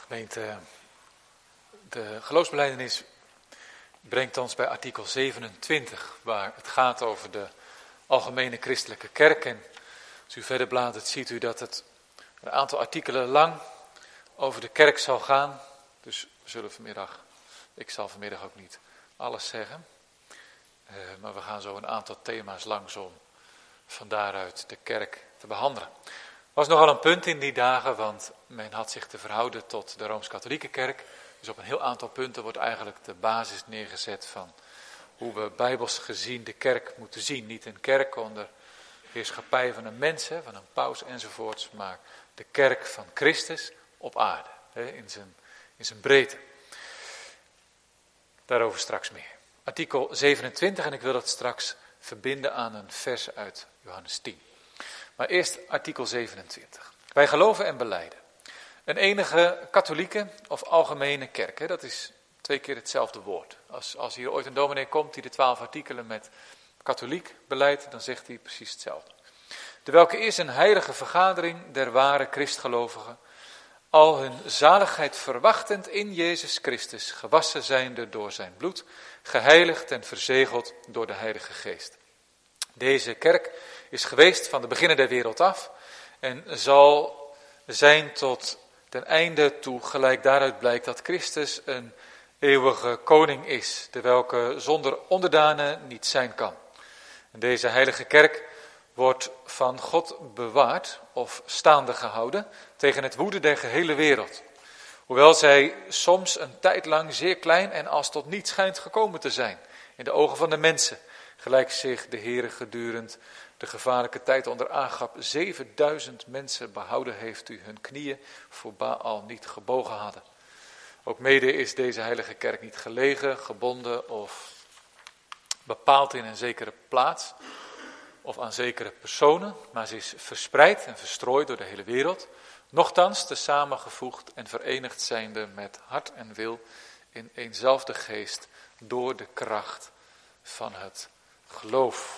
Gemeente, de geloofsbelijdenis brengt ons bij artikel 27, waar het gaat over de algemene christelijke kerk. En als u verder bladert, ziet u dat het een aantal artikelen lang over de kerk zal gaan. Dus ik zal vanmiddag ook niet alles zeggen. Maar we gaan zo een aantal thema's langs om van daaruit de kerk te behandelen. Er was nogal een punt in die dagen, want men had zich te verhouden tot de Rooms-Katholieke kerk. Dus op een heel aantal punten wordt eigenlijk de basis neergezet van hoe we bijbels gezien de kerk moeten zien. Niet een kerk onder heerschappij van een mens, van een paus enzovoorts, maar de kerk van Christus op aarde, in zijn breedte. Daarover straks meer. Artikel 27, en ik wil dat straks verbinden aan een vers uit Johannes 10. Maar eerst artikel 27. Wij geloven en belijden een enige katholieke of algemene kerk. Dat is 2 keer hetzelfde woord. Als hier ooit een dominee komt die de 12 artikelen met katholiek beleidt, dan zegt hij precies hetzelfde. De welke is een heilige vergadering der ware christgelovigen, al hun zaligheid verwachtend in Jezus Christus, gewassen zijnde door zijn bloed, geheiligd en verzegeld door de Heilige Geest. Deze kerk is geweest van de beginnen der wereld af en zal zijn tot ten einde toe, gelijk daaruit blijkt dat Christus een eeuwige koning is, de welke zonder onderdanen niet zijn kan. En deze heilige kerk wordt van God bewaard of staande gehouden tegen het woede der gehele wereld. Hoewel zij soms een tijd lang zeer klein en als tot niets schijnt gekomen te zijn in de ogen van de mensen, gelijk zich de Heere gedurend de gevaarlijke tijd onder Agab 7000 mensen behouden heeft die hun knieën voor Baal niet gebogen hadden. Ook mede is deze heilige kerk niet gelegen, gebonden of bepaald in een zekere plaats of aan zekere personen, maar ze is verspreid en verstrooid door de hele wereld, nochtans te samengevoegd en verenigd zijnde met hart en wil in eenzelfde geest door de kracht van het geloof.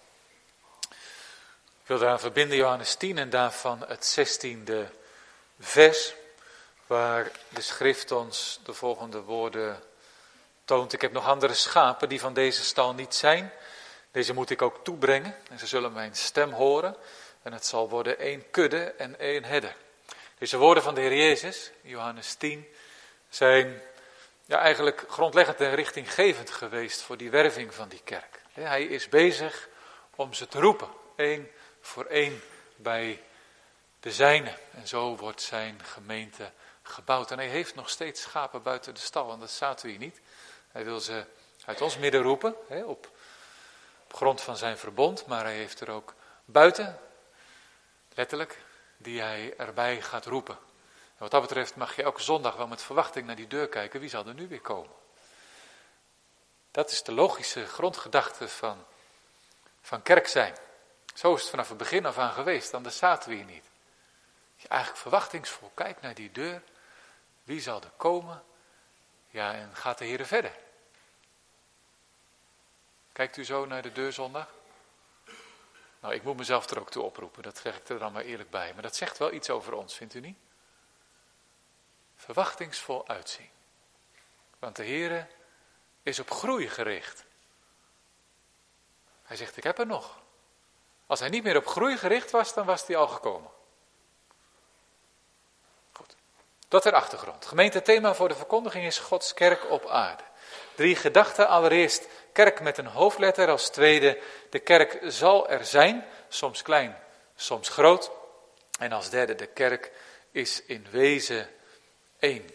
Ik wil daaraan verbinden Johannes 10 en daarvan het 16e vers, waar de schrift ons de volgende woorden toont. Ik heb nog andere schapen die van deze stal niet zijn. Deze moet ik ook toebrengen en ze zullen mijn stem horen. En het zal worden 1 kudde en 1 herder. Deze woorden van de Heer Jezus, Johannes 10, zijn eigenlijk grondleggend en richtinggevend geweest voor die werving van die kerk. Hij is bezig om ze te roepen, 1 voor 1 bij de zijne. En zo wordt zijn gemeente gebouwd. En hij heeft nog steeds schapen buiten de stal, want dat staat u hier niet. Hij wil ze uit ons midden roepen, op grond van zijn verbond, maar hij heeft er ook buiten, letterlijk, die hij erbij gaat roepen. En wat dat betreft mag je elke zondag wel met verwachting naar die deur kijken, wie zal er nu weer komen? Dat is de logische grondgedachte van kerk zijn. Zo is het vanaf het begin af aan geweest, anders zaten we hier niet. Je eigenlijk verwachtingsvol kijkt naar die deur, wie zal er komen? Ja, en gaat de Heer verder? Kijkt u zo naar de deur zondag? Nou, ik moet mezelf er ook toe oproepen, dat zeg ik er dan maar eerlijk bij. Maar dat zegt wel iets over ons, vindt u niet? Verwachtingsvol uitzien. Want de Heer is op groei gericht. Hij zegt, ik heb er nog. Als hij niet meer op groei gericht was, dan was hij al gekomen. Goed. Dat ter achtergrond. Gemeentethema voor de verkondiging is Gods kerk op aarde. 3 gedachten. Allereerst kerk met een hoofdletter. Als tweede, de kerk zal er zijn. Soms klein, soms groot. En als derde, de kerk is in wezen 1.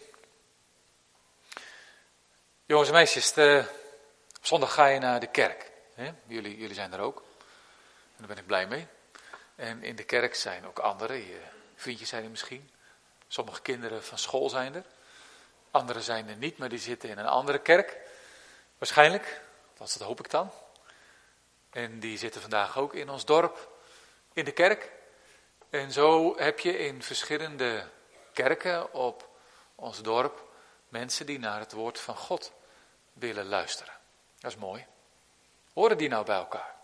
Jongens en meisjes, op zondag ga je naar de kerk. Jullie zijn er ook. En daar ben ik blij mee. En in de kerk zijn ook anderen. Je vriendjes zijn er misschien. Sommige kinderen van school zijn er. Anderen zijn er niet, maar die zitten in een andere kerk. Waarschijnlijk, althans dat hoop ik dan. En die zitten vandaag ook in ons dorp, in de kerk. En zo heb je in verschillende kerken op ons dorp mensen die naar het woord van God willen luisteren. Dat is mooi. Horen die nou bij elkaar?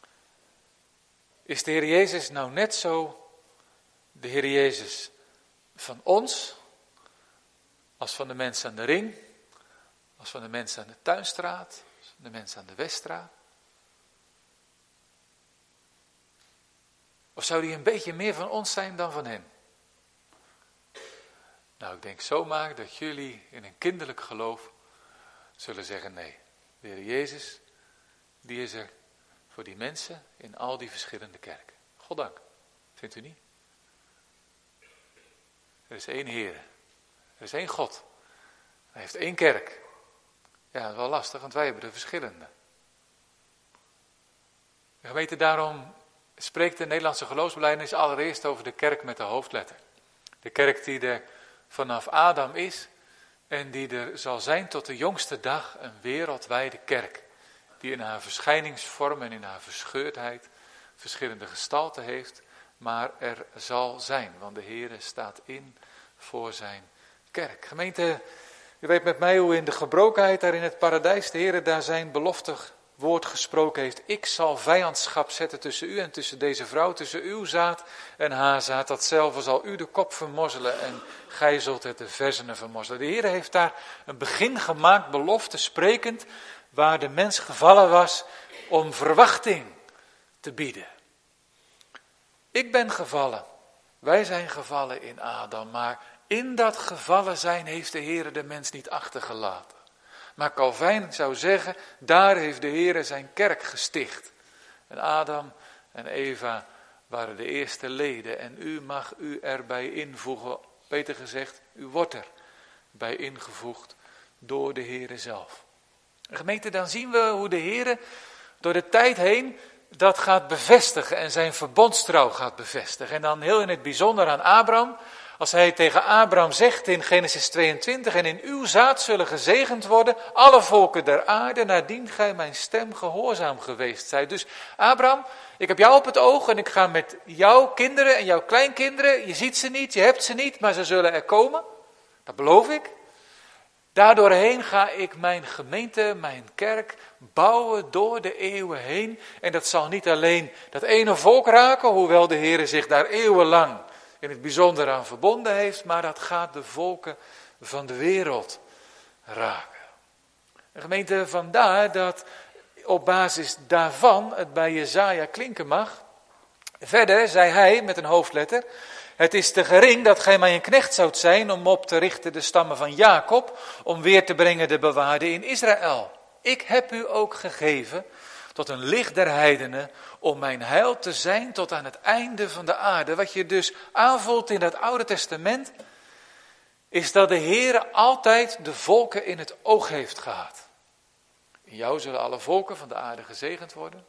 Is de Heer Jezus nou net zo de Heer Jezus van ons, als van de mensen aan de Ring, als van de mensen aan de Tuinstraat, als van de mensen aan de Weststraat? Of zou die een beetje meer van ons zijn dan van hen? Nou, ik denk zomaar dat jullie in een kinderlijk geloof zullen zeggen nee. De Heer Jezus, die is er voor die mensen in al die verschillende kerken. Goddank, vindt u niet? Er is één Heer, er is één God. Hij heeft één kerk. Ja, dat is wel lastig, want wij hebben er verschillende. De gemeente, daarom spreekt de Nederlandse geloofsbelijdenis allereerst over de kerk met de hoofdletter. De kerk die er vanaf Adam is en die er zal zijn tot de jongste dag, een wereldwijde kerk. Die in haar verschijningsvorm en in haar verscheurdheid verschillende gestalten heeft, maar er zal zijn, want de Heere staat in voor zijn kerk. Gemeente, u weet met mij hoe in de gebrokenheid daar in het paradijs de Heere daar zijn beloftig woord gesproken heeft. Ik zal vijandschap zetten tussen u en tussen deze vrouw, tussen uw zaad en haar zaad. Datzelfde zal u de kop vermorzelen en gij zult het de verzenen vermorzelen. De Heere heeft daar een begin gemaakt, belofte sprekend, waar de mens gevallen was om verwachting te bieden. Ik ben gevallen, wij zijn gevallen in Adam, maar in dat gevallen zijn heeft de Heere de mens niet achtergelaten. Maar Calvijn zou zeggen, daar heeft de Heere zijn kerk gesticht. En Adam en Eva waren de eerste leden en u mag u erbij invoegen. Beter gezegd, u wordt erbij ingevoegd door de Heere zelf. En gemeente, dan zien we hoe de Heere door de tijd heen dat gaat bevestigen en zijn verbondstrouw gaat bevestigen. En dan heel in het bijzonder aan Abraham, als hij tegen Abraham zegt in Genesis 22, en in uw zaad zullen gezegend worden alle volken der aarde, naardien gij mijn stem gehoorzaam geweest zijt. Dus Abraham, ik heb jou op het oog en ik ga met jouw kinderen en jouw kleinkinderen, je ziet ze niet, je hebt ze niet, maar ze zullen er komen. Dat beloof ik. Daardoorheen ga ik mijn gemeente, mijn kerk bouwen door de eeuwen heen. En dat zal niet alleen dat ene volk raken, hoewel de Heer zich daar eeuwenlang in het bijzonder aan verbonden heeft, maar dat gaat de volken van de wereld raken. De gemeente, vandaar dat op basis daarvan het bij Jesaja klinken mag. Verder zei hij met een hoofdletter, het is te gering dat gij mij een knecht zoudt zijn om op te richten de stammen van Jacob, om weer te brengen de bewaarden in Israël. Ik heb u ook gegeven tot een licht der heidenen, om mijn heil te zijn tot aan het einde van de aarde. Wat je dus aanvoelt in het Oude Testament, is dat de Heer altijd de volken in het oog heeft gehad. In jou zullen alle volken van de aarde gezegend worden.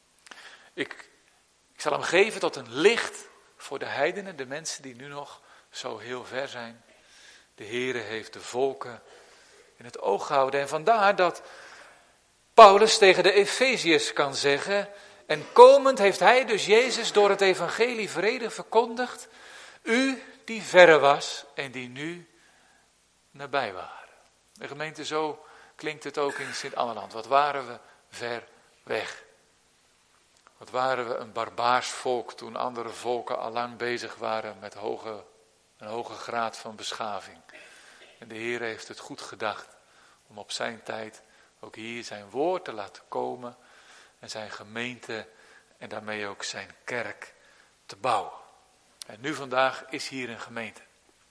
Ik zal hem geven tot een licht voor de heidenen, de mensen die nu nog zo heel ver zijn. De Heere heeft de volken in het oog gehouden. En vandaar dat Paulus tegen de Efeziërs kan zeggen, en komend heeft hij dus Jezus door het evangelie vrede verkondigd, u die verre was en die nu nabij waren. De gemeente, zo klinkt het ook in Sint-Anneland. Wat waren we ver weg. Wat waren we een barbaars volk toen andere volken allang bezig waren met een hoge graad van beschaving. En de Heer heeft het goed gedacht om op zijn tijd ook hier zijn woord te laten komen en zijn gemeente en daarmee ook zijn kerk te bouwen. En nu vandaag is hier een gemeente.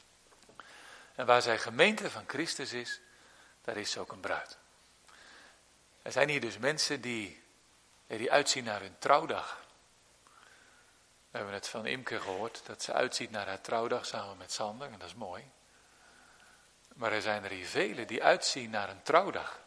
En waar zijn gemeente van Christus is, daar is ook een bruid. Er zijn hier dus mensen die uitzien naar hun trouwdag. We hebben het van Imke gehoord, dat ze uitziet naar haar trouwdag samen met Sander, en dat is mooi. Maar er zijn er hier velen die uitzien naar een trouwdag.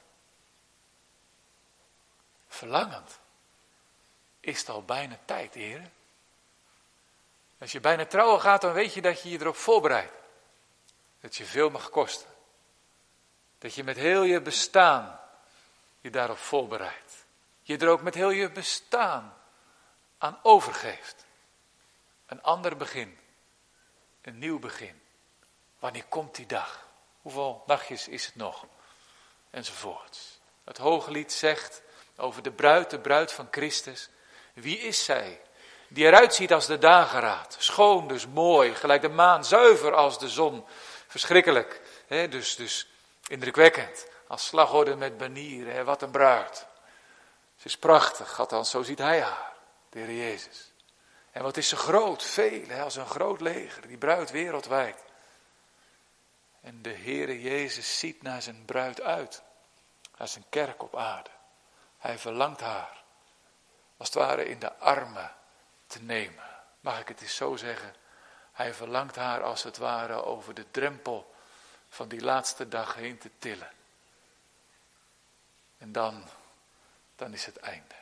Verlangend. Is het al bijna tijd, heren? Als je bijna trouwen gaat, dan weet je dat je je erop voorbereidt. Dat je veel mag kosten. Dat je met heel je bestaan je daarop voorbereidt. Je er ook met heel je bestaan aan overgeeft. Een ander begin. Een nieuw begin. Wanneer komt die dag? Hoeveel nachtjes is het nog? Enzovoorts. Het Hooglied zegt over de bruid van Christus. Wie is zij die eruit ziet als de dageraad. Schoon, dus mooi, gelijk de maan, zuiver als de zon. Verschrikkelijk, dus indrukwekkend. Als slagorde met banieren, wat een bruid. Ze is prachtig, althans zo ziet hij haar, de Heer Jezus. En wat is ze groot, veel, als een groot leger, die bruid wereldwijd. En de Heere Jezus ziet naar zijn bruid uit, als een kerk op aarde. Hij verlangt haar, als het ware in de armen te nemen. Mag ik het eens zo zeggen? Hij verlangt haar als het ware over de drempel van die laatste dag heen te tillen. En dan is het einde.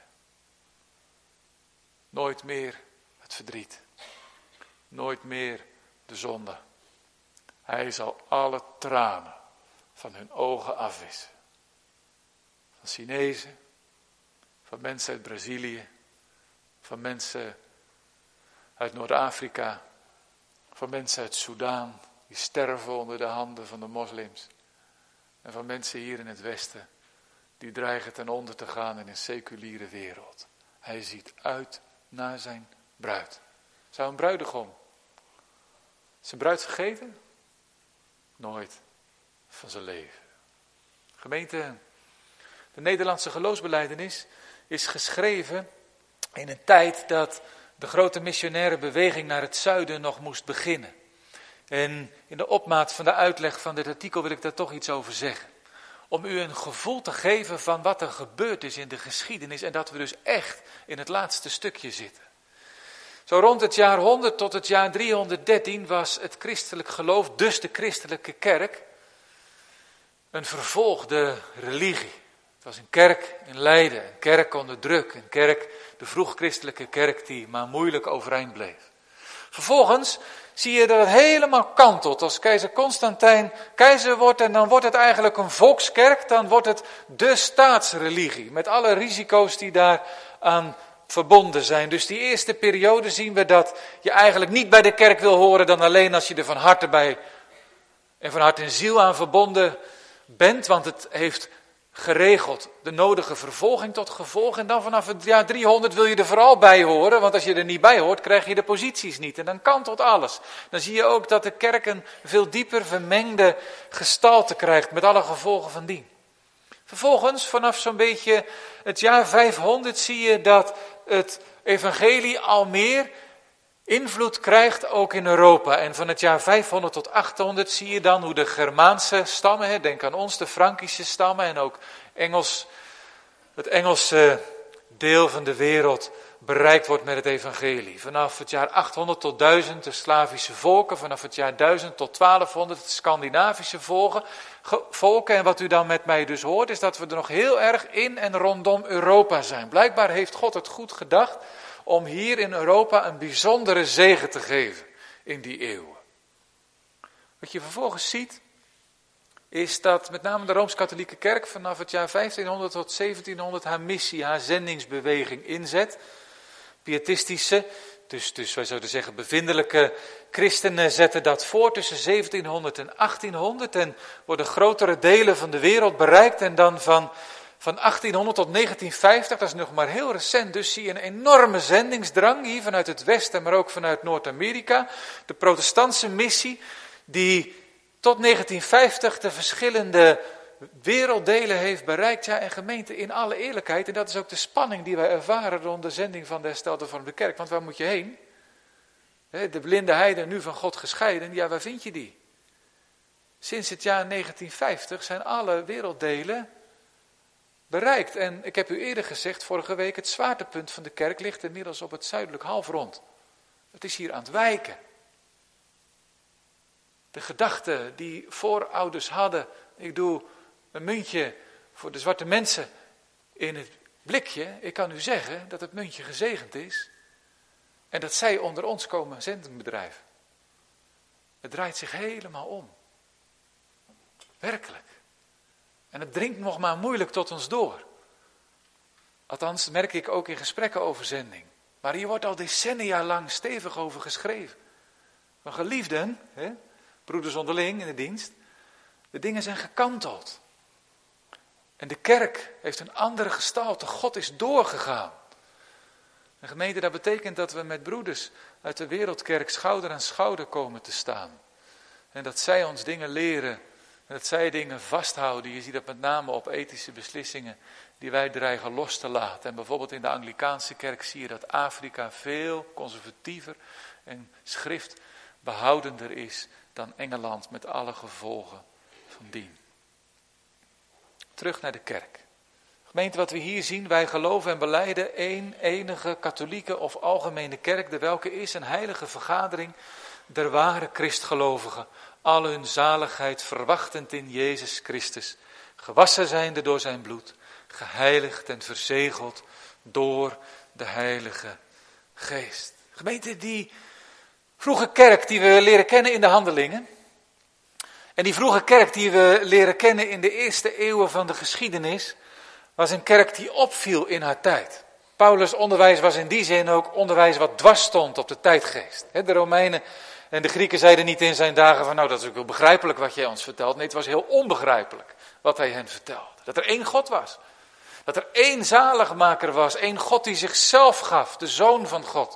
Nooit meer het verdriet. Nooit meer de zonde. Hij zal alle tranen van hun ogen afwissen. Van Chinezen, van mensen uit Brazilië, van mensen uit Noord-Afrika, van mensen uit Soudaan, die sterven onder de handen van de moslims. En van mensen hier in het Westen, die dreigen ten onder te gaan in een seculiere wereld. Hij ziet uit naar zijn bruid. Zou een bruidegom zijn bruid vergeten? Nooit van zijn leven. Gemeente, de Nederlandse geloofsbelijdenis is geschreven in een tijd dat de grote missionaire beweging naar het zuiden nog moest beginnen. En in de opmaat van de uitleg van dit artikel wil ik daar toch iets over zeggen. Om u een gevoel te geven van wat er gebeurd is in de geschiedenis en dat we dus echt in het laatste stukje zitten. Zo rond het jaar 100 tot het jaar 313 was het christelijk geloof, dus de christelijke kerk, een vervolgde religie. Het was een kerk in lijden, een kerk onder druk, een kerk, de vroeg-christelijke kerk die maar moeilijk overeind bleef. Vervolgens zie je dat het helemaal kantelt. Als keizer Constantijn keizer wordt en dan wordt het eigenlijk een volkskerk, dan wordt het de staatsreligie. Met alle risico's die daaraan verbonden zijn. Dus die eerste periode zien we dat je eigenlijk niet bij de kerk wil horen dan alleen als je er van harte bij en van hart en ziel aan verbonden bent. Want het heeft geregeld de nodige vervolging tot gevolg. En dan vanaf het jaar 300 wil je er vooral bij horen. Want als je er niet bij hoort, krijg je de posities niet. En dan kantelt alles. Dan zie je ook dat de kerk een veel dieper vermengde gestalte krijgt. Met alle gevolgen van dien. Vervolgens, vanaf zo'n beetje het jaar 500 zie je dat het evangelie al meer invloed krijgt ook in Europa. En van het jaar 500 tot 800 zie je dan hoe de Germaanse stammen, denk aan ons, de Frankische stammen en ook het Engelse deel van de wereld bereikt wordt met het evangelie. Vanaf het jaar 800 tot 1000 de Slavische volken, vanaf het jaar 1000 tot 1200 de Scandinavische volken. En wat u dan met mij dus hoort is dat we er nog heel erg in en rondom Europa zijn. Blijkbaar heeft God het goed gedacht om hier in Europa een bijzondere zegen te geven in die eeuwen. Wat je vervolgens ziet, is dat met name de Rooms-Katholieke Kerk vanaf het jaar 1500 tot 1700 haar missie, haar zendingsbeweging inzet. Pietistische, dus wij zouden zeggen bevindelijke christenen zetten dat voor tussen 1700 en 1800 en worden grotere delen van de wereld bereikt en dan van 1800 tot 1950, dat is nog maar heel recent, dus zie je een enorme zendingsdrang hier vanuit het Westen, maar ook vanuit Noord-Amerika. De protestantse missie die tot 1950 de verschillende werelddelen heeft bereikt. Ja, en gemeente, in alle eerlijkheid, en dat is ook de spanning die wij ervaren rond de zending van de herstelde vormde kerk. Want waar moet je heen? De blinde heiden, nu van God gescheiden, ja, waar vind je die? Sinds het jaar 1950 zijn alle werelddelen bereikt. En ik heb u eerder gezegd, vorige week, het zwaartepunt van de kerk ligt inmiddels op het zuidelijk halfrond. Het is hier aan het wijken. De gedachte die voorouders hadden, ik doe een muntje voor de zwarte mensen in het blikje. Ik kan u zeggen dat het muntje gezegend is en dat zij onder ons komen zendingbedrijven. Het draait zich helemaal om. Werkelijk. En het dringt nog maar moeilijk tot ons door. Althans, merk ik ook in gesprekken over zending. Maar hier wordt al decennia lang stevig over geschreven. Van geliefden, broeders onderling in de dienst, de dingen zijn gekanteld. En de kerk heeft een andere gestalte. God is doorgegaan. Een gemeente, dat betekent dat we met broeders uit de wereldkerk schouder aan schouder komen te staan. En dat zij ons dingen leren. En dat zij dingen vasthouden. Je ziet dat met name op ethische beslissingen die wij dreigen los te laten. En bijvoorbeeld in de Anglikaanse kerk zie je dat Afrika veel conservatiever en schriftbehoudender is dan Engeland met alle gevolgen van dien. Terug naar de kerk. Gemeente, wat we hier zien, wij geloven en belijden één enige katholieke of algemene kerk, de welke is een heilige vergadering der ware Christgelovigen, al hun zaligheid verwachtend in Jezus Christus, gewassen zijnde door zijn bloed, geheiligd en verzegeld door de Heilige Geest. Gemeente, die vroege kerk die we leren kennen in de Handelingen, en die vroege kerk die we leren kennen in de eerste eeuwen van de geschiedenis, was een kerk die opviel in haar tijd. Paulus' onderwijs was in die zin ook onderwijs wat dwars stond op de tijdgeest. De Romeinen en de Grieken zeiden niet in zijn dagen van, nou, dat is ook wel begrijpelijk wat jij ons vertelt. Nee, het was heel onbegrijpelijk wat hij hen vertelde. Dat er één God was. Dat er één zaligmaker was. Één God die zichzelf gaf, de Zoon van God.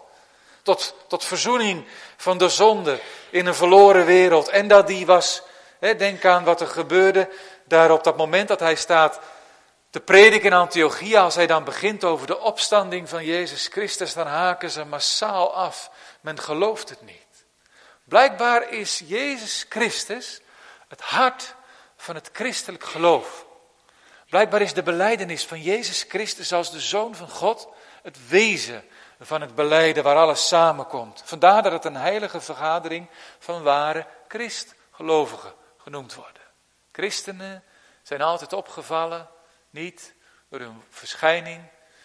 Tot verzoening van de zonde in een verloren wereld. En dat die was, denk aan wat er gebeurde daar op dat moment dat hij staat te prediken in Antiochia. Als hij dan begint over de opstanding van Jezus Christus, dan haken ze massaal af. Men gelooft het niet. Blijkbaar is Jezus Christus het hart van het christelijk geloof. Blijkbaar is de belijdenis van Jezus Christus als de Zoon van God het wezen van het belijden waar alles samenkomt. Vandaar dat het een heilige vergadering van ware christgelovigen genoemd wordt. Christenen zijn altijd opgevallen, niet door hun verschijning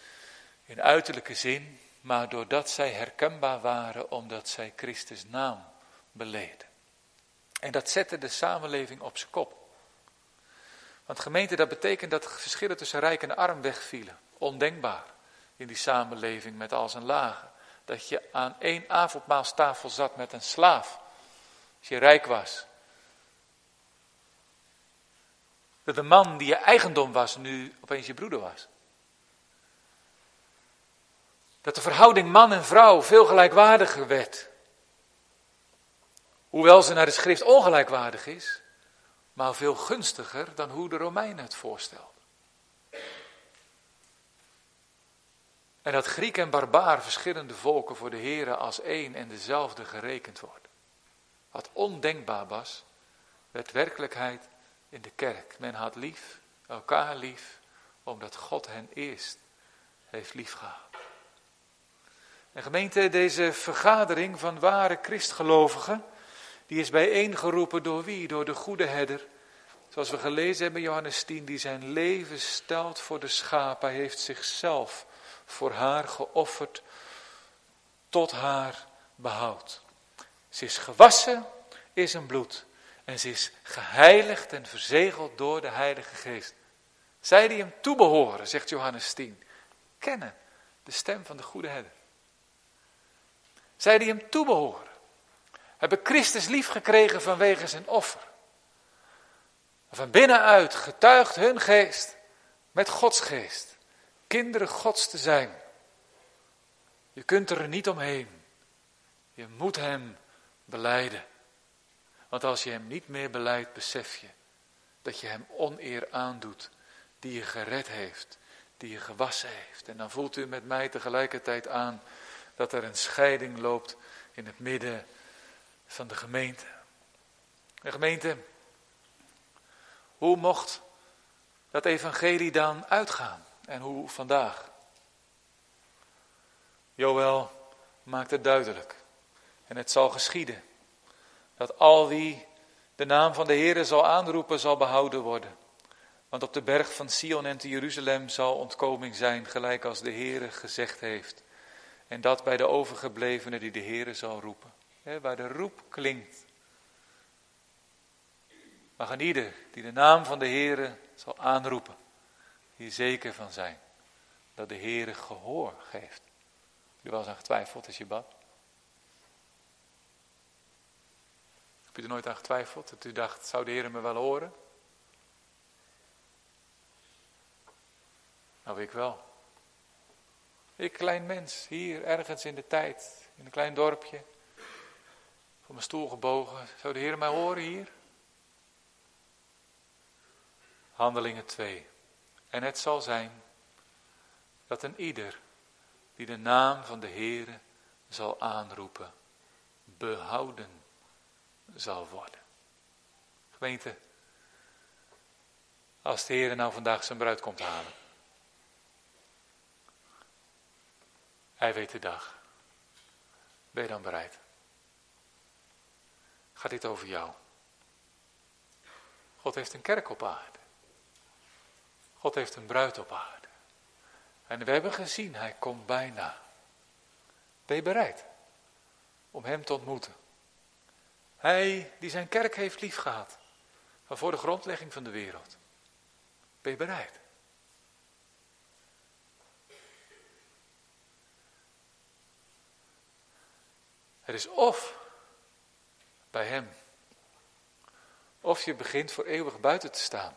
in uiterlijke zin, maar doordat zij herkenbaar waren omdat zij Christus naam beleden. En dat zette de samenleving op zijn kop. Want gemeente, dat betekent dat verschillen tussen rijk en arm wegvielen. Ondenkbaar in die samenleving met al zijn lagen. Dat je aan één avondmaalstafel zat met een slaaf, als je rijk was. Dat de man die je eigendom was, nu opeens je broeder was. Dat de verhouding man en vrouw veel gelijkwaardiger werd. Hoewel ze naar de schrift ongelijkwaardig is, maar veel gunstiger dan hoe de Romeinen het voorstelden. En dat Griek en barbaar verschillende volken voor de Here als één en dezelfde gerekend worden. Wat ondenkbaar was, werd werkelijkheid in de kerk. Men had lief, elkaar lief, omdat God hen eerst heeft liefgehad. En gemeente, deze vergadering van ware christgelovigen, die is bijeengeroepen door wie? Door de goede herder. Zoals we gelezen hebben in Johannes 10, die zijn leven stelt voor de schapen. Hij heeft zichzelf voor haar geofferd tot haar behoud. Ze is gewassen in zijn bloed. En ze is geheiligd en verzegeld door de Heilige Geest. Zij die hem toebehoren, zegt Johannes 10, kennen de stem van de goede herder. Zij die hem toebehoren, hebben Christus lief gekregen vanwege zijn offer. Van binnenuit getuigt hun geest met Gods geest kinderen Gods te zijn. Je kunt er niet omheen. Je moet hem belijden. Want als je hem niet meer belijdt, besef je dat je hem oneer aandoet die je gered heeft, die je gewassen heeft. En dan voelt u met mij tegelijkertijd aan dat er een scheiding loopt in het midden van de gemeente. De gemeente, hoe mocht dat evangelie dan uitgaan? En hoe vandaag? Joël maakt het duidelijk. En het zal geschieden. Dat al wie de naam van de Heere zal aanroepen, zal behouden worden. Want op de berg van Sion en te Jeruzalem zal ontkoming zijn, gelijk als de Heere gezegd heeft. En dat bij de overgeblevenen die de Heere zal roepen. Waar de roep klinkt. Mag een ieder die de naam van de Heere zal aanroepen, hier zeker van zijn dat de Heere gehoor geeft. Heb je wel eens aan getwijfeld als je bad? Heb je er nooit aan getwijfeld? Dat u dacht, zou de Heere me wel horen? Nou, ik wel. Ik klein mens, hier ergens in de tijd, in een klein dorpje, voor mijn stoel gebogen. Zou de Heer mij horen hier? Handelingen 2. En het zal zijn dat een ieder die de naam van de Heere zal aanroepen, behouden zal worden. Gemeente, als de Heere nou vandaag zijn bruid komt halen. Hij weet de dag. Ben je dan bereid? Gaat dit over jou? God heeft een kerk op aarde. God heeft een bruid op aarde. En we hebben gezien, hij komt bijna. Ben je bereid om hem te ontmoeten? Hij die zijn kerk heeft liefgehad, van voor de grondlegging van de wereld. Ben je bereid? Het is of bij hem, of je begint voor eeuwig buiten te staan.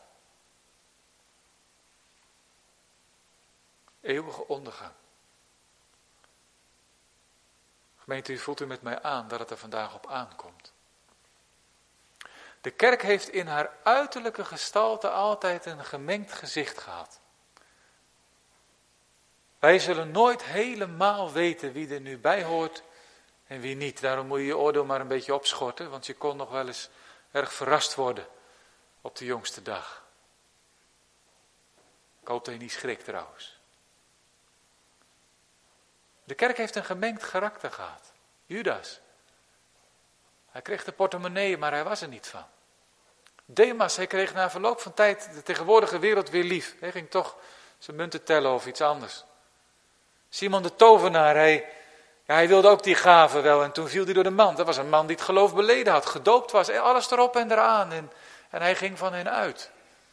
Eeuwige ondergang. Gemeente, u voelt u met mij aan dat het er vandaag op aankomt. De kerk heeft in haar uiterlijke gestalte altijd een gemengd gezicht gehad. Wij zullen nooit helemaal weten wie er nu bij hoort en wie niet. Daarom moet je je oordeel maar een beetje opschorten, want je kon nog wel eens erg verrast worden op de jongste dag. Ik hoop dat je niet schrikt trouwens. De kerk heeft een gemengd karakter gehad. Judas. Hij kreeg de portemonnee, maar hij was er niet van. Demas, hij kreeg na verloop van tijd de tegenwoordige wereld weer lief. Hij ging toch zijn munten tellen of iets anders. Simon de tovenaar, hij wilde ook die gave wel en toen viel hij door de mand. Dat was een man die het geloof beleden had, gedoopt was, alles erop en eraan. En hij ging van hen uit.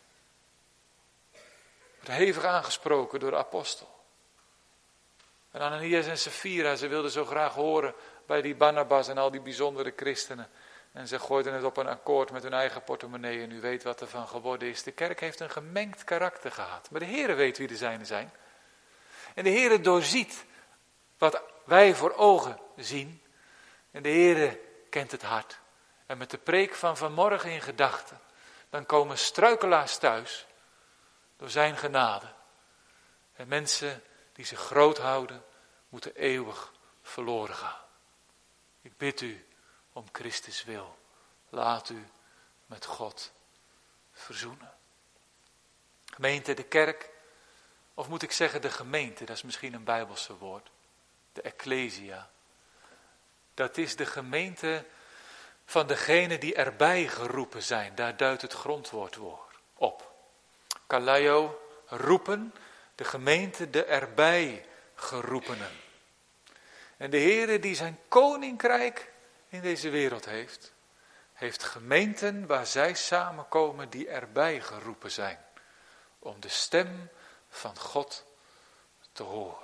Werd hevig aangesproken door de apostel. En Ananias en Sapphira, ze wilden zo graag horen bij die Barnabas en al die bijzondere christenen. En ze gooiden het op een akkoord met hun eigen portemonnee en u weet wat er van geworden is. De kerk heeft een gemengd karakter gehad. Maar de Heere weet wie de zijnen zijn. En de Heere doorziet wat wij voor ogen zien. En de Heere kent het hart. En met de preek van vanmorgen in gedachten, dan komen struikelaars thuis door zijn genade. En mensen die zich groot houden, moeten eeuwig verloren gaan. Ik bid u om Christus wil. Laat u met God verzoenen. Gemeente, de kerk, of moet ik zeggen de gemeente, dat is misschien een Bijbelse woord. De ecclesia. Dat is de gemeente van degenen die erbij geroepen zijn. Daar duidt het grondwoord op. Kalaio, roepen, de gemeente, de erbij geroepenen. En de Heere die zijn koninkrijk in deze wereld heeft gemeenten waar zij samenkomen die erbij geroepen zijn. Om de stem van God te horen.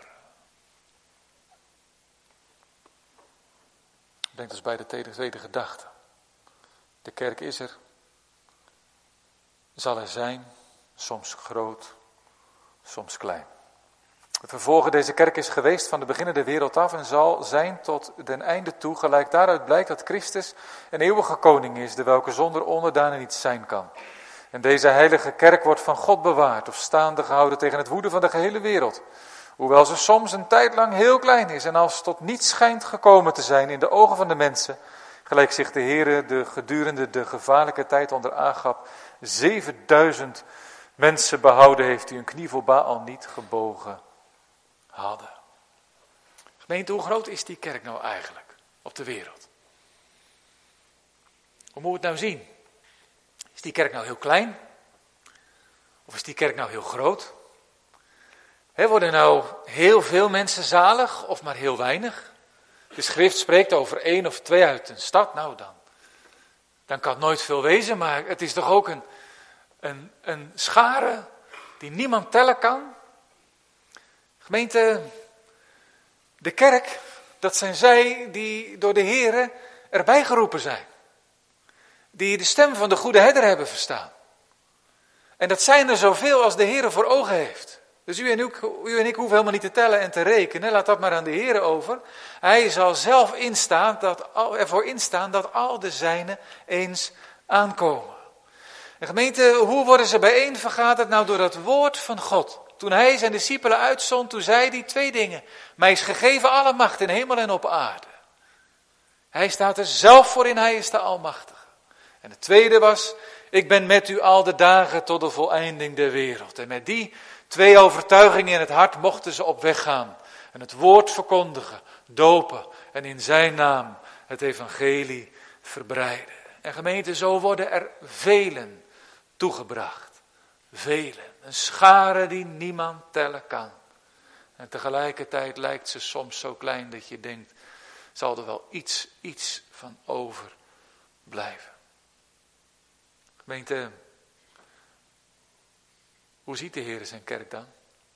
Brengt ons bij de tweede gedachte. De kerk is er. Zal er zijn, soms groot, soms klein. Het vervolgen deze kerk is geweest van de beginnende wereld af en zal zijn tot den einde toe. Gelijk daaruit blijkt dat Christus een eeuwige koning is, de welke zonder onderdanen niet zijn kan. En deze heilige kerk wordt van God bewaard of staande gehouden tegen het woede van de gehele wereld. Hoewel ze soms een tijd lang heel klein is en als tot niets schijnt gekomen te zijn in de ogen van de mensen. Gelijk zich de Heere gedurende de gevaarlijke tijd onder Agab 7000 mensen behouden heeft die hun knie voor Baal niet gebogen hadden. Gemeente, hoe groot is die kerk nou eigenlijk op de wereld? Hoe moet je het nou zien? Is die kerk nou heel klein? Of is die kerk nou heel groot? Worden nou heel veel mensen zalig of maar heel weinig? De schrift spreekt over 1 of 2 uit een stad. Nou dan kan het nooit veel wezen, maar het is toch ook een schare die niemand tellen kan? Gemeente, de kerk, dat zijn zij die door de Heere erbij geroepen zijn. Die de stem van de goede herder hebben verstaan. En dat zijn er zoveel als de Heere voor ogen heeft. Dus u en ik hoeven helemaal niet te tellen en te rekenen. Laat dat maar aan de Heer over. Hij zal zelf ervoor instaan dat al de zijnen eens aankomen. En gemeente, hoe worden ze bijeen vergaderd? Nou, door het woord van God. Toen hij zijn discipelen uitzond, toen zei hij 2 dingen. Mij is gegeven alle macht in hemel en op aarde. Hij staat er zelf voor in, hij is de Almachtige. En het tweede was, ik ben met u al de dagen tot de voleinding der wereld. En met die 2 overtuigingen in het hart mochten ze op weg gaan. En het woord verkondigen, dopen en in zijn naam het evangelie verbreiden. En gemeente, zo worden er velen toegebracht. Velen. Een schare die niemand tellen kan. En tegelijkertijd lijkt ze soms zo klein dat je denkt, zal er wel iets van overblijven. Gemeente, hoe ziet de Heer zijn kerk dan?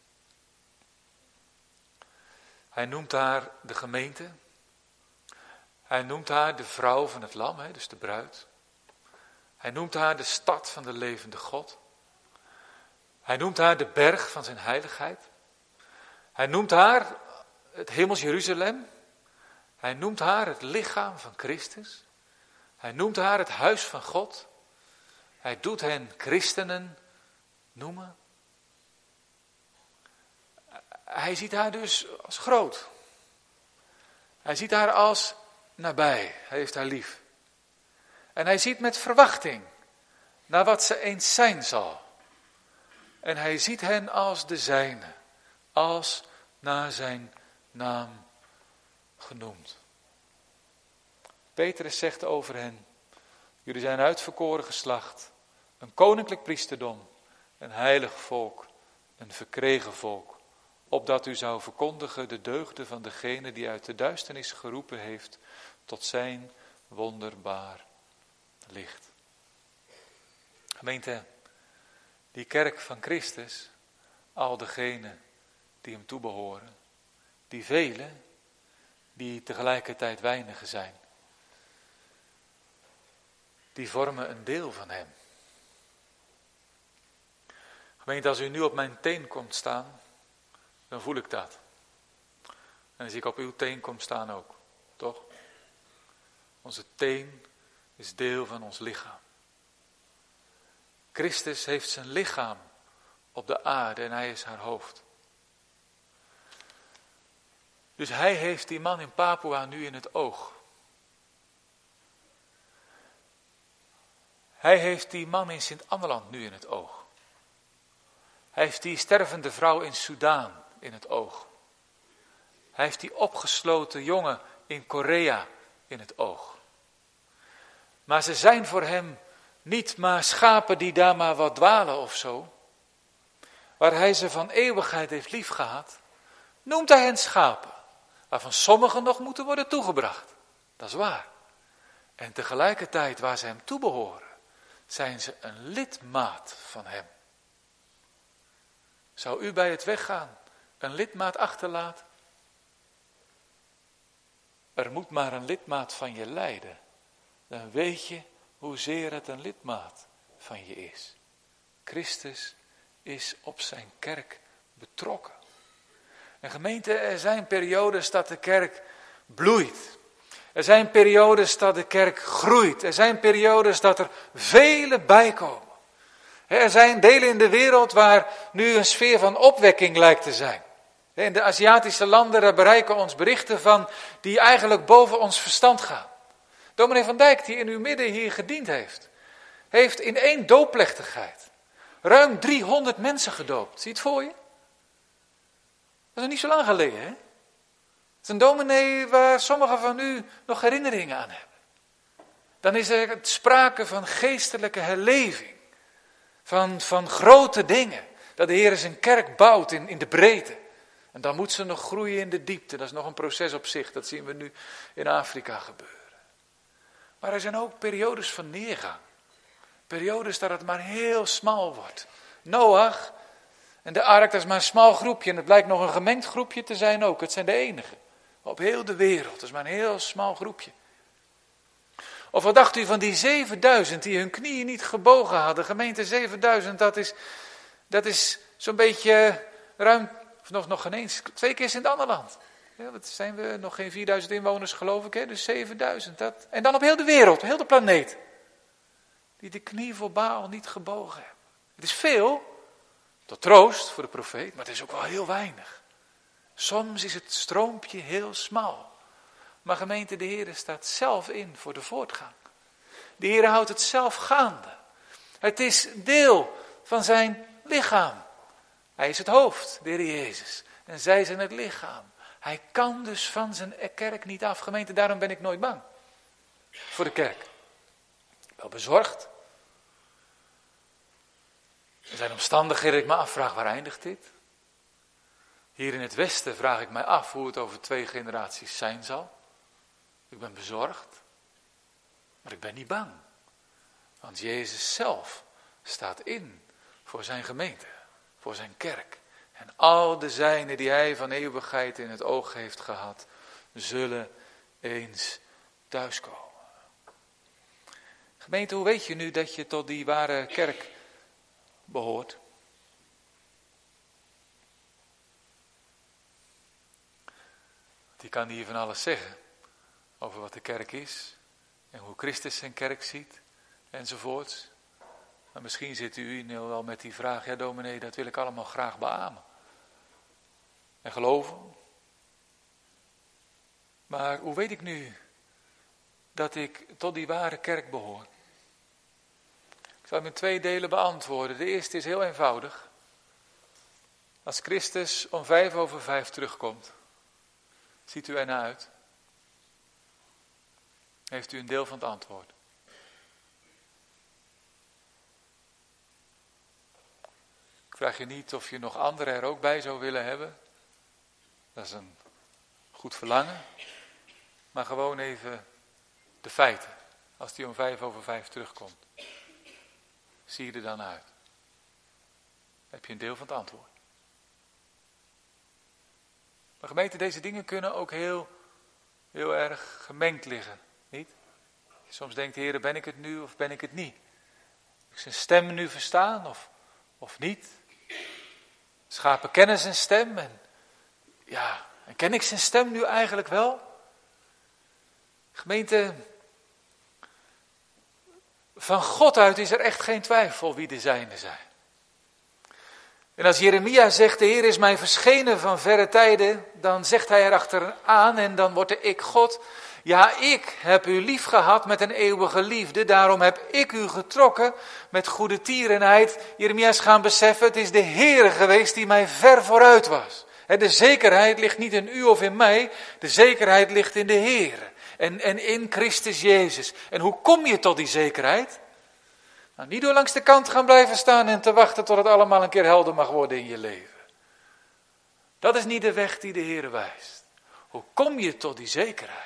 Hij noemt haar de gemeente. Hij noemt haar de vrouw van het lam, dus de bruid. Hij noemt haar de stad van de levende God. Hij noemt haar de berg van zijn heiligheid. Hij noemt haar het hemels Jeruzalem. Hij noemt haar het lichaam van Christus. Hij noemt haar het huis van God. Hij doet hen christenen noemen. Hij ziet haar dus als groot. Hij ziet haar als nabij. Hij heeft haar lief. En hij ziet met verwachting naar wat ze eens zijn zal. En hij ziet hen als de zijne, als naar zijn naam genoemd. Petrus zegt over hen, jullie zijn uitverkoren geslacht, een koninklijk priesterdom, een heilig volk, een verkregen volk, opdat u zou verkondigen de deugden van degene die uit de duisternis geroepen heeft tot zijn wonderbaar licht. Gemeente, die kerk van Christus, al degenen die hem toebehoren, die velen, die tegelijkertijd weinigen zijn, die vormen een deel van hem. Gemeente, als u nu op mijn teen komt staan, dan voel ik dat. En als ik op uw teen kom staan ook, toch? Onze teen is deel van ons lichaam. Christus heeft zijn lichaam op de aarde en hij is haar hoofd. Dus hij heeft die man in Papua nu in het oog. Hij heeft die man in Sint-Anneland nu in het oog. Hij heeft die stervende vrouw in Soudaan in het oog. Hij heeft die opgesloten jongen in Korea in het oog. Maar ze zijn voor hem niet maar schapen die daar maar wat dwalen of zo. Waar hij ze van eeuwigheid heeft liefgehad, noemt hij hen schapen. Waarvan sommigen nog moeten worden toegebracht. Dat is waar. En tegelijkertijd waar ze hem toebehoren, zijn ze een lidmaat van hem. Zou u bij het weggaan een lidmaat achterlaten? Er moet maar een lidmaat van je lijden. Dan weet je hoezeer het een lidmaat van je is. Christus is op zijn kerk betrokken. En gemeente, er zijn periodes dat de kerk bloeit. Er zijn periodes dat de kerk groeit. Er zijn periodes dat er velen bijkomen. Er zijn delen in de wereld waar nu een sfeer van opwekking lijkt te zijn. In de Aziatische landen, daar bereiken ons berichten van die eigenlijk boven ons verstand gaan. Dominee van Dijk, die in uw midden hier gediend heeft in 1 doopplechtigheid ruim 300 mensen gedoopt. Zie je het voor je? Dat is nog niet zo lang geleden, hè? Het is een dominee waar sommigen van u nog herinneringen aan hebben. Dan is er sprake van geestelijke herleving. Van grote dingen. Dat de Heer zijn kerk bouwt in de breedte. En dan moet ze nog groeien in de diepte. Dat is nog een proces op zich. Dat zien we nu in Afrika gebeuren. Maar er zijn ook periodes van neergang. Periodes dat het maar heel smal wordt. Noach en de ark, dat is maar een smal groepje. En het blijkt nog een gemengd groepje te zijn ook. Het zijn de enigen. Op heel de wereld. Dat is maar een heel smal groepje. Of wat dacht u van die 7000 die hun knieën niet gebogen hadden? Gemeente 7000, dat is zo'n beetje nog geen eens, 2 keer Sint-Anneland. Ja, wat zijn we, nog geen 4000 inwoners geloof ik, hè? Dus 7000. En dan op heel de wereld, heel de planeet. Die de knie voor Baal niet gebogen hebben. Het is veel, tot troost voor de profeet, maar het is ook wel heel weinig. Soms is het stroompje heel smal. Maar gemeente, de Heer staat zelf in voor de voortgang. De Heer houdt het zelf gaande. Het is deel van zijn lichaam. Hij is het hoofd, de Heer Jezus. En zij zijn het lichaam. Hij kan dus van zijn kerk niet af. Gemeente, daarom ben ik nooit bang voor de kerk. Wel bezorgd. Er zijn omstandigheden dat ik me afvraag, waar eindigt dit? Hier in het Westen vraag ik mij af hoe het over 2 generaties zijn zal. Ik ben bezorgd, maar ik ben niet bang. Want Jezus zelf staat in voor zijn gemeente, voor zijn kerk. En al de zijnen die hij van eeuwigheid in het oog heeft gehad, zullen eens thuiskomen. Gemeente, hoe weet je nu dat je tot die ware kerk behoort? Die kan hier van alles zeggen over wat de kerk is en hoe Christus zijn kerk ziet enzovoorts. Maar misschien zit u nu wel met die vraag, ja dominee, dat wil ik allemaal graag beamen. En geloven. Maar hoe weet ik nu dat ik tot die ware kerk behoor? Ik zal het in 2 delen beantwoorden. De eerste is heel eenvoudig. Als Christus om 5:05 terugkomt, ziet u ernaar uit? Heeft u een deel van het antwoord? Ik vraag je niet of je nog anderen er ook bij zou willen hebben. Dat is een goed verlangen. Maar gewoon even de feiten. Als die om 5:05 terugkomt. Zie je er dan uit? Heb je een deel van het antwoord? Maar gemeente, deze dingen kunnen ook heel erg gemengd liggen. Niet? Soms denkt de Heer, ben ik het nu of ben ik het niet? Heb ik zijn stem nu verstaan of niet? Schapen kennen zijn stem en ken ik zijn stem nu eigenlijk wel? Gemeente, van God uit is er echt geen twijfel wie de zijnen zijn. En als Jeremia zegt, de Heer is mij verschenen van verre tijden, dan zegt hij erachteraan en dan wordt de ik God. Ja, ik heb u lief gehad met een eeuwige liefde, daarom heb ik u getrokken met goede tierenheid. Jeremia is gaan beseffen, het is de Heer geweest die mij ver vooruit was. De zekerheid ligt niet in u of in mij, de zekerheid ligt in de Heer en in Christus Jezus. En hoe kom je tot die zekerheid? Nou, niet door langs de kant gaan blijven staan en te wachten tot het allemaal een keer helder mag worden in je leven. Dat is niet de weg die de Heer wijst. Hoe kom je tot die zekerheid?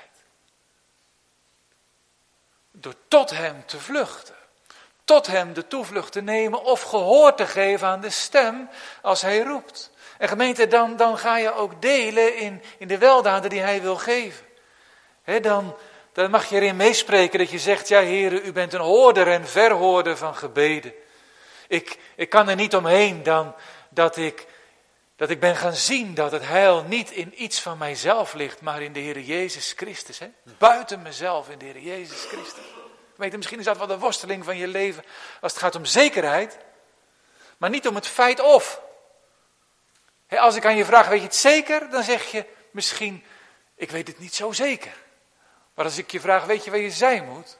Door tot hem te vluchten. Tot hem de toevlucht te nemen of gehoor te geven aan de stem als hij roept. En gemeente, dan ga je ook delen in de weldaden die hij wil geven. Dan mag je erin meespreken dat je zegt, ja Heere, u bent een hoorder en verhoorder van gebeden. Ik kan er niet omheen dan dat ik ben gaan zien dat het heil niet in iets van mijzelf ligt, maar in de Heere Jezus Christus. Buiten mezelf in de Heere Jezus Christus. Gemeente, misschien is dat wel de worsteling van je leven als het gaat om zekerheid, maar niet om het feit of. Als ik aan je vraag, weet je het zeker? Dan zeg je misschien, ik weet het niet zo zeker. Maar als ik je vraag, weet je waar je zijn moet?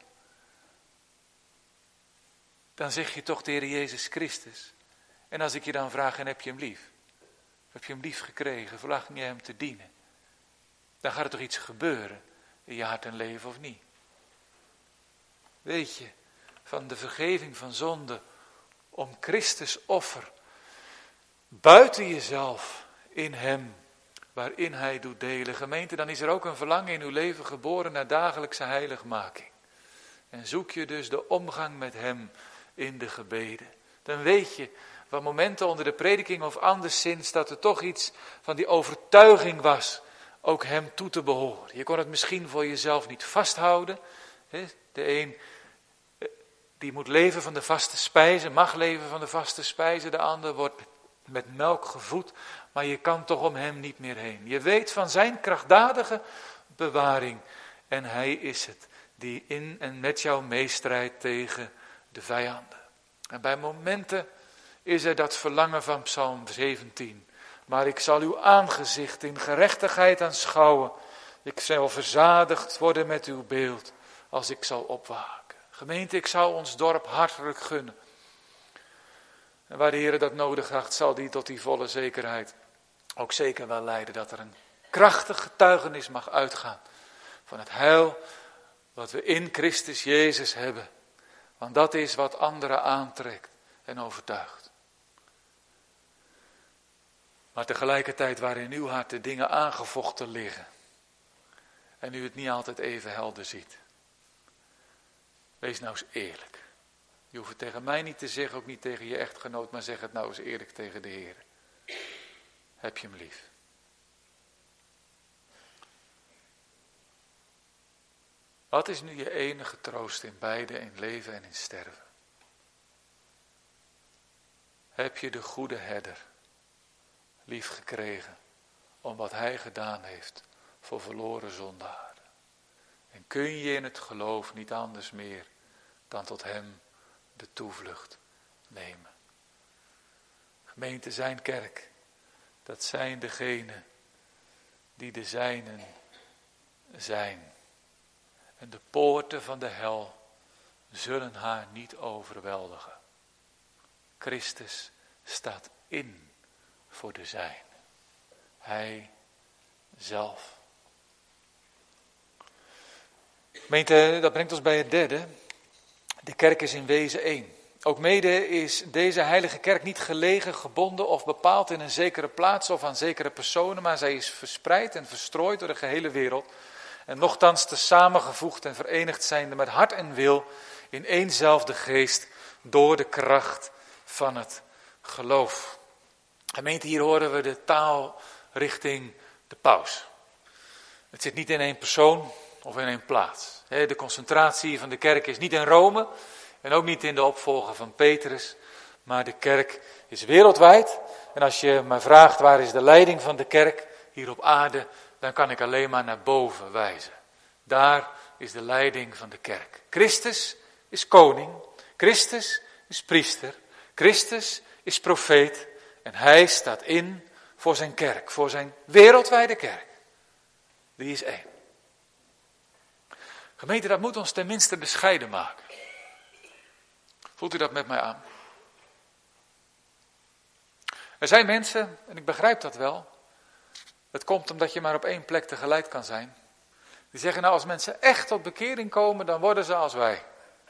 Dan zeg je toch de Heer Jezus Christus. En als ik je dan vraag, en heb je hem lief? Heb je hem lief gekregen? Verlang je hem te dienen? Dan gaat er toch iets gebeuren in je hart en leven of niet? Weet je, van de vergeving van zonde om Christus offer. Buiten jezelf in hem. Waarin hij doet delen. Gemeente, dan is er ook een verlangen in uw leven geboren naar dagelijkse heiligmaking. En zoek je dus de omgang met hem in de gebeden. Dan weet je, van momenten onder de prediking of anderszins, dat er toch iets van die overtuiging was, ook hem toe te behoren. Je kon het misschien voor jezelf niet vasthouden. De een die moet leven van de vaste spijzen, mag leven van de vaste spijzen. De ander wordt met melk gevoed, maar je kan toch om hem niet meer heen. Je weet van zijn krachtdadige bewaring en hij is het die in en met jou meestrijdt tegen de vijanden. En bij momenten is er dat verlangen van Psalm 17. Maar ik zal uw aangezicht in gerechtigheid aanschouwen. Ik zal verzadigd worden met uw beeld als ik zal opwaken. Gemeente, ik zou ons dorp hartelijk gunnen. En waar de Heer dat nodig acht, zal die tot die volle zekerheid ook zeker wel leiden dat er een krachtig getuigenis mag uitgaan van het heil wat we in Christus Jezus hebben. Want dat is wat anderen aantrekt en overtuigt. Maar tegelijkertijd waar in uw hart de dingen aangevochten liggen en u het niet altijd even helder ziet. Wees nou eens eerlijk. Je hoeft het tegen mij niet te zeggen, ook niet tegen je echtgenoot, maar zeg het nou eens eerlijk tegen de Heer. Heb je hem lief? Wat is nu je enige troost in beide, in leven en in sterven? Heb je de goede herder lief gekregen om wat hij gedaan heeft voor verloren zondaren? En kun je in het geloof niet anders meer dan tot hem de toevlucht nemen? Gemeente, zijn kerk, dat zijn degenen die de zijnen zijn. En de poorten van de hel zullen haar niet overweldigen. Christus staat in voor de zijnen. Hij zelf. Gemeente, dat brengt ons bij het derde. De kerk is in wezen één. Ook mede is deze heilige kerk niet gelegen, gebonden of bepaald in een zekere plaats of aan zekere personen, maar zij is verspreid en verstrooid door de gehele wereld. En nochtans te samengevoegd en verenigd zijnde met hart en wil in éénzelfde geest door de kracht van het geloof. Gemeente, hier horen we de taal richting de paus. Het zit niet in één persoon of in één plaats. De concentratie van de kerk is niet in Rome en ook niet in de opvolger van Petrus, maar de kerk is wereldwijd. En als je me vraagt waar is de leiding van de kerk hier op aarde, dan kan ik alleen maar naar boven wijzen. Daar is de leiding van de kerk. Christus is koning, Christus is priester, Christus is profeet en hij staat in voor zijn kerk, voor zijn wereldwijde kerk. Die is één. Gemeente, dat moet ons tenminste bescheiden maken. Voelt u dat met mij aan? Er zijn mensen, en ik begrijp dat wel, het komt omdat je maar op één plek tegelijk kan zijn. Die zeggen, nou als mensen echt tot bekering komen, dan worden ze als wij.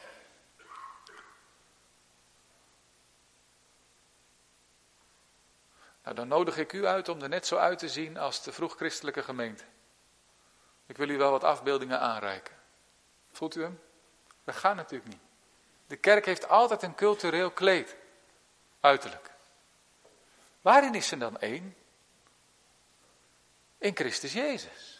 Nou, dan nodig ik u uit om er net zo uit te zien als de vroeg-christelijke gemeente. Ik wil u wel wat afbeeldingen aanreiken. Voelt u hem? Dat gaat natuurlijk niet. De kerk heeft altijd een cultureel kleed, uiterlijk. Waarin is ze dan één? In Christus Jezus.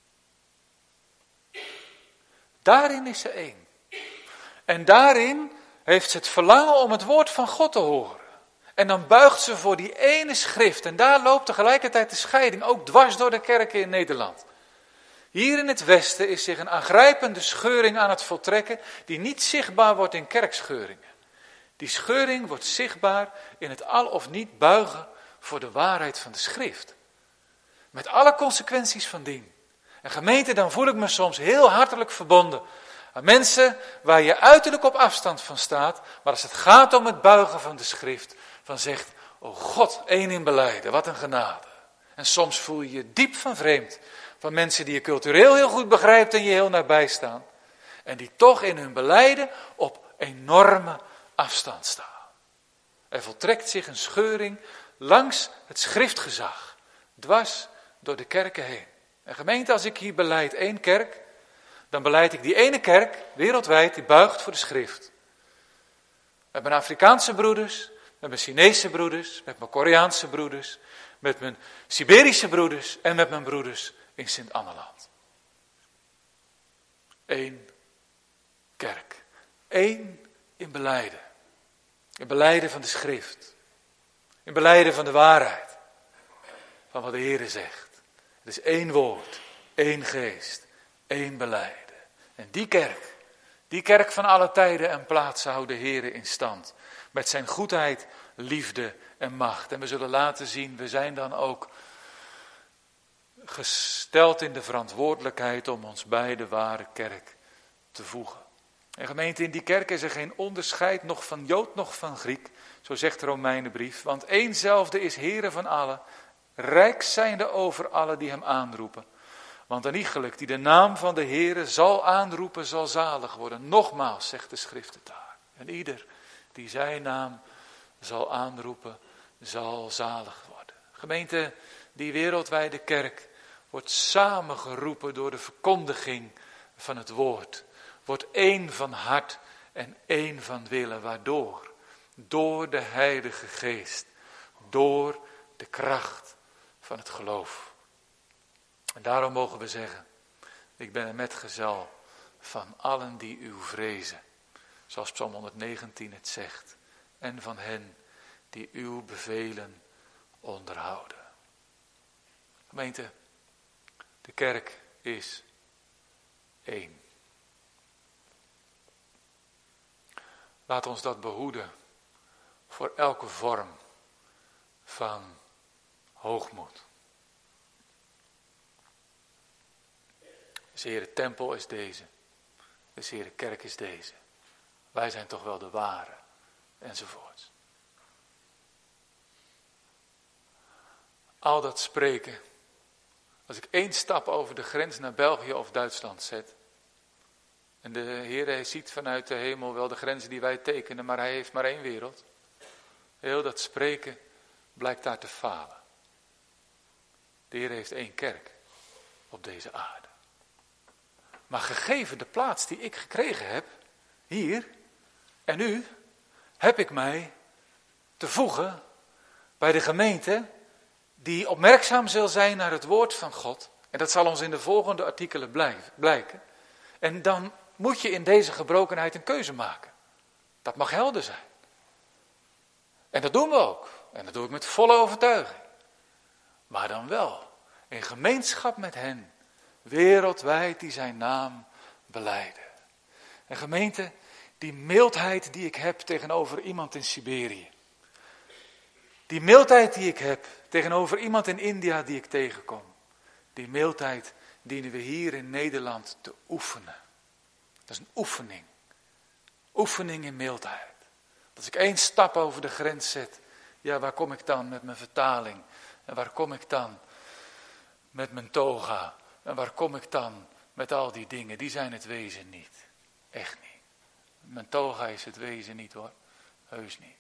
Daarin is ze één. En daarin heeft ze het verlangen om het woord van God te horen. En dan buigt ze voor die ene schrift. En daar loopt tegelijkertijd de scheiding, ook dwars door de kerken in Nederland. Hier in het westen is zich een aangrijpende scheuring aan het voltrekken, die niet zichtbaar wordt in kerkscheuringen. Die scheuring wordt zichtbaar in het al of niet buigen voor de waarheid van de schrift. Met alle consequenties van dien. En gemeente, dan voel ik me soms heel hartelijk verbonden aan mensen waar je uiterlijk op afstand van staat, maar als het gaat om het buigen van de schrift, van zegt, oh God, één in belijden, wat een genade. En soms voel je je diep van vreemd van mensen die je cultureel heel goed begrijpt en je heel nabij staan. En die toch in hun belijden op enorme afstand staan. Er voltrekt zich een scheuring langs het schriftgezag, dwars door de kerken heen. En gemeente, als ik hier belijd één kerk, dan belijd ik die ene kerk, wereldwijd, die buigt voor de schrift. Met mijn Afrikaanse broeders, met mijn Chinese broeders, met mijn Koreaanse broeders, met mijn Siberische broeders en met mijn broeders in Sint-Anneland. Eén kerk. Eén in belijden. In belijden van de schrift. In belijden van de waarheid. Van wat de Heere zegt. Het is één woord, één geest, één belijden. En die kerk van alle tijden en plaatsen houdt de Heere in stand. Met zijn goedheid, liefde en macht. En we zullen laten zien, we zijn dan ook gesteld in de verantwoordelijkheid om ons bij de ware kerk te voegen. En gemeente, in die kerk is er geen onderscheid, nog van Jood, nog van Griek, zo zegt de Romeinenbrief. Want éénzelfde is Heere van allen, rijk zijnde over allen die hem aanroepen. Want een iegelijk die de naam van de Heere zal aanroepen, zal zalig worden. Nogmaals, zegt de schrift het daar. En ieder die zijn naam zal aanroepen, zal zalig worden. Gemeente, die wereldwijde kerk wordt samengeroepen door de verkondiging van het woord. Wordt één van hart en één van willen. Waardoor? Door de Heilige Geest. Door de kracht van het geloof. En daarom mogen we zeggen, ik ben een metgezel van allen die u vrezen. Zoals Psalm 119 het zegt. En van hen die uw bevelen onderhouden. Gemeente, de kerk is één. Laat ons dat behoeden voor elke vorm van hoogmoed. De Heere tempel is deze. De Heere kerk is deze. Wij zijn toch wel de ware. Enzovoort. Al dat spreken. Als ik 1 stap over de grens naar België of Duitsland zet. En de Heer ziet vanuit de hemel wel de grenzen die wij tekenen, maar hij heeft maar 1 wereld. Heel dat spreken blijkt daar te falen. De Heer heeft 1 kerk op deze aarde. Maar gegeven de plaats die ik gekregen heb, hier en nu, heb ik mij te voegen bij de gemeente die opmerkzaam zal zijn naar het woord van God. En dat zal ons in de volgende artikelen blijken. En dan moet je in deze gebrokenheid een keuze maken. Dat mag helder zijn. En dat doen we ook. En dat doe ik met volle overtuiging. Maar dan wel in gemeenschap met hen, wereldwijd die zijn naam belijden. En gemeente, die mildheid die ik heb tegenover iemand in Siberië. Die mildheid die ik heb tegenover iemand in India die ik tegenkom. Die mildheid dienen we hier in Nederland te oefenen. Dat is een oefening. Oefening in mildheid. Als ik 1 stap over de grens zet, ja, waar kom ik dan met mijn vertaling? En waar kom ik dan met mijn toga? En waar kom ik dan met al die dingen? Die zijn het wezen niet. Echt niet. Mijn toga is het wezen niet hoor. Heus niet.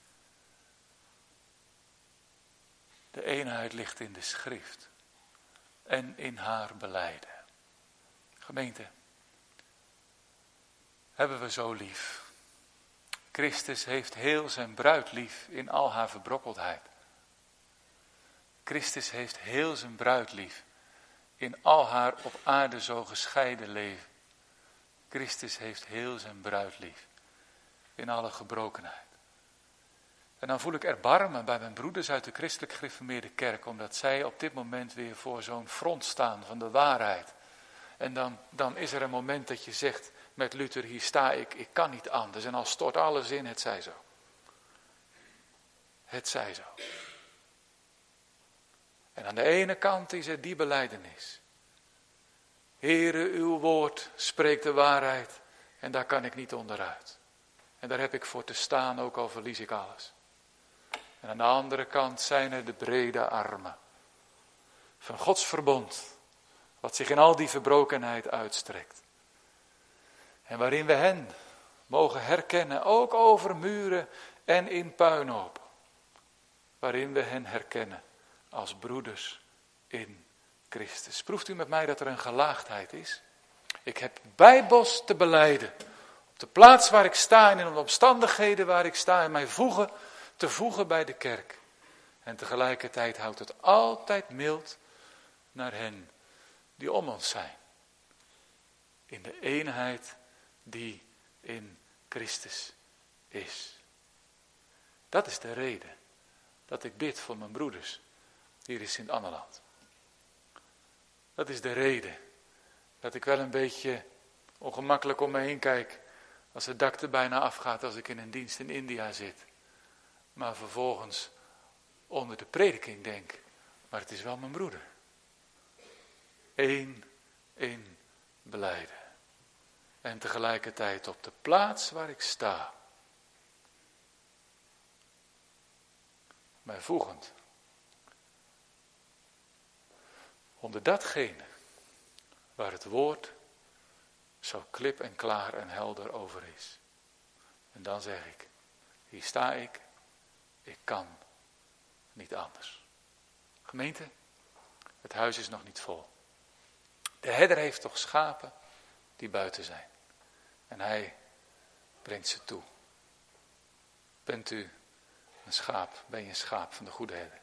De eenheid ligt in de schrift. En in haar belijden. Gemeente. Hebben we zo lief. Christus heeft heel zijn bruid lief in al haar verbrokkeldheid. Christus heeft heel zijn bruid lief in al haar op aarde zo gescheiden leven. Christus heeft heel zijn bruid lief in alle gebrokenheid. En dan voel ik erbarmen bij mijn broeders uit de christelijk gereformeerde kerk, omdat zij op dit moment weer voor zo'n front staan van de waarheid. En dan is er een moment dat je zegt met Luther, hier sta ik kan niet anders. En al stort alles in, het zij zo. Het zij zo. En aan de ene kant is er die belijdenis. Heere, uw woord spreekt de waarheid en daar kan ik niet onderuit. En daar heb ik voor te staan, ook al verlies ik alles. En aan de andere kant zijn er de brede armen van Gods verbond, wat zich in al die verbrokenheid uitstrekt. En waarin we hen mogen herkennen, ook over muren en in puinhopen. Waarin we hen herkennen als broeders in Christus. Proeft u met mij dat er een gelaagdheid is? Ik heb bijbels te belijden. Op de plaats waar ik sta en in de omstandigheden waar ik sta en mij te voegen bij de kerk. En tegelijkertijd houdt het altijd mild naar hen die om ons zijn. In de eenheid die in Christus is. Dat is de reden dat ik bid voor mijn broeders hier in Sint-Anneland. Dat is de reden dat ik wel een beetje ongemakkelijk om me heen kijk als het dak er bijna afgaat als ik in een dienst in India zit. Maar vervolgens onder de prediking denk, maar het is wel mijn broeder. Eén in belijden. En tegelijkertijd op de plaats waar ik sta, mij voegend onder datgene waar het woord zo klip en klaar en helder over is. En dan zeg ik, hier sta ik kan niet anders. Gemeente, het huis is nog niet vol. De herder heeft toch schapen die buiten zijn. En hij brengt ze toe. Bent u een schaap? Ben je een schaap van de goede herder?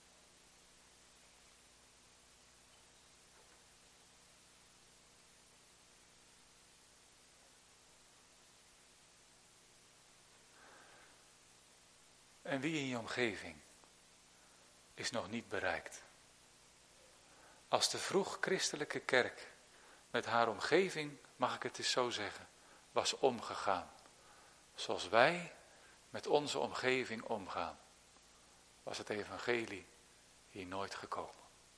En wie in je omgeving is nog niet bereikt? Als de vroeg-christelijke kerk met haar omgeving, mag ik het eens zo zeggen, was omgegaan, zoals wij met onze omgeving omgaan, was het evangelie hier nooit gekomen.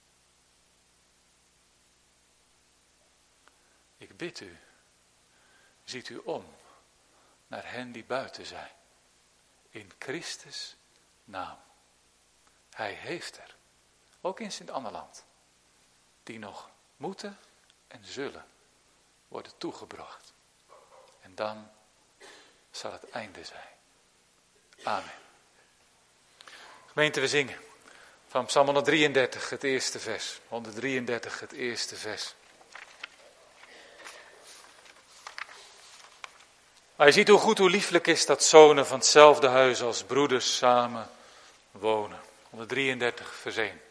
Ik bid u, ziet u om naar hen die buiten zijn. In Christus naam. Hij heeft er, ook in Sint-Anneland, die nog moeten en zullen worden toegebracht. En dan zal het einde zijn. Amen. Gemeente, we zingen van Psalm 133, het eerste vers. 133, het eerste vers. Maar je ziet hoe lieflijk is dat zonen van hetzelfde huis als broeders samen wonen. 133 vers 1.